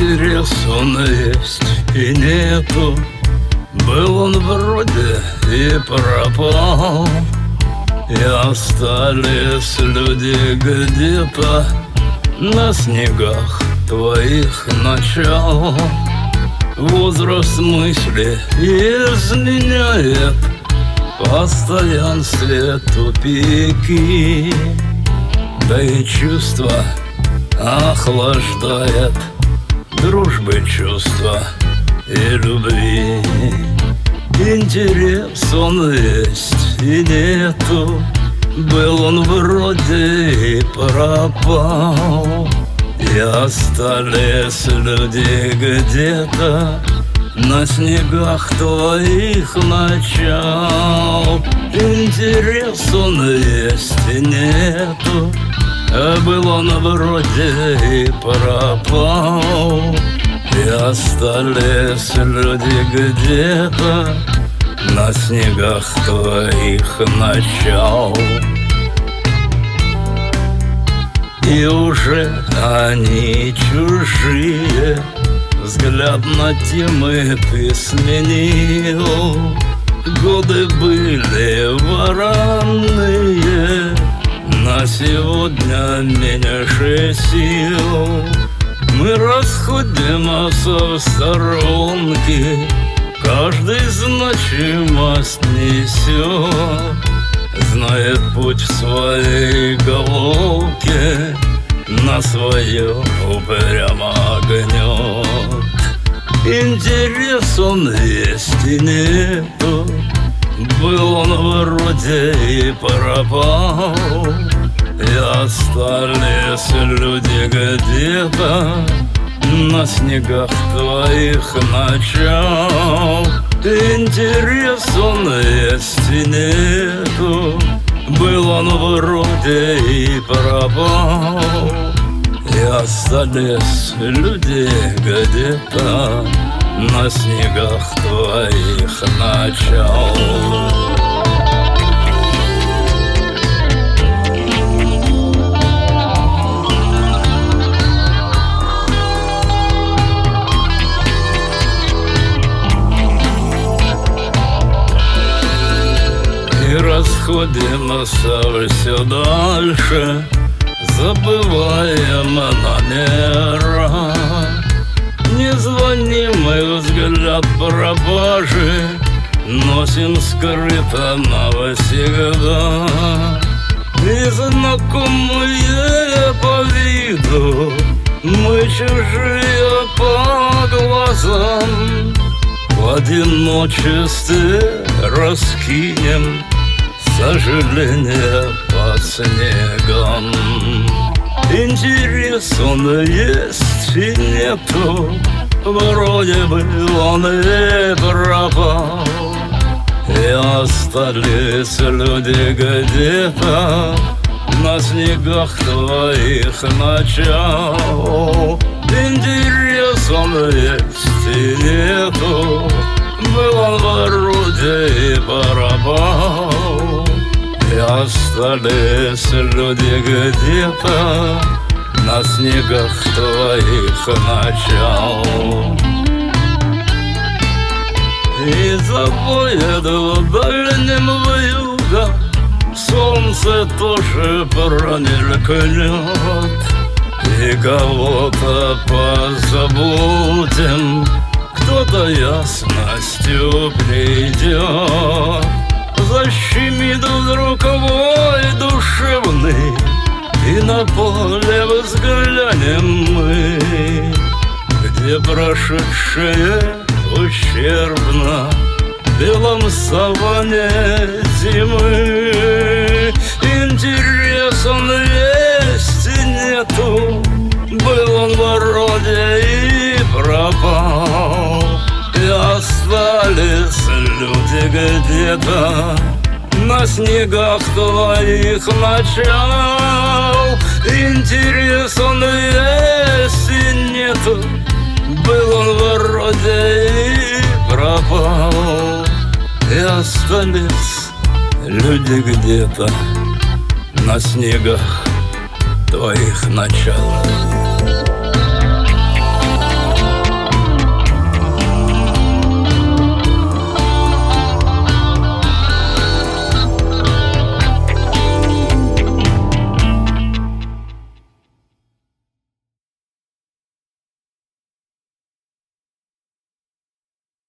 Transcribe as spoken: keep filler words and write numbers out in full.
интерес он есть и нету. Был он вроде и пропал, и остались люди где-то на снегах твоих начал. Возраст мысли изменяет, в постоянстве тупики, да и чувство охлаждает дружбы, чувства и любви. Интерес он есть и нету, был он вроде и пропал, и остались люди где-то на снегах твоих начал. Интерес он есть и нету, а был он вроде и пропал, и остались люди где-то на снегах твоих начал. И уже они чужие, взгляд на темы ты сменил. Годы были воронные, на сегодня меньше сил. Мы расходимся в сторонки, каждый значимость несет, знает путь в своей головке, на свое упрямо гнет. Интерес он есть и нету, был он вроде и пропал, и остались люди где-то на снегах твоих начал. Интерес он есть и нету, был он вроде и пропал, и остались люди где-то на снегах твоих начал. И расходимся все дальше, забываем номера. Незванимый взгляд пропажи носим скрыто навсегда. И знакомые по виду, мы чужие по глазам, в одиночестве раскинем сожаление под снегом. Интерес он есть и нету, вроде бы он и пропал, и остались люди где-то на снегах твоих начал. Интерес он есть и нету, был он вроде и пропал, и остались люди где-то на снегах твоих начал. И завоет в дальнем вьюга, солнце тоже промелькнет, и кого-то позабудем, кто-то ясностью придет. Защемит вдруг вой душевный, и на поле взглянем мы, где прошедшее ущербно белом саване зимы. Интерес он есть и нету, был он вроде и пропал, и остались люди где-то на снегах твоих начал. Интерес он есть и нету, был он вроде и пропал, и остались люди где-то на снегах твоих начал.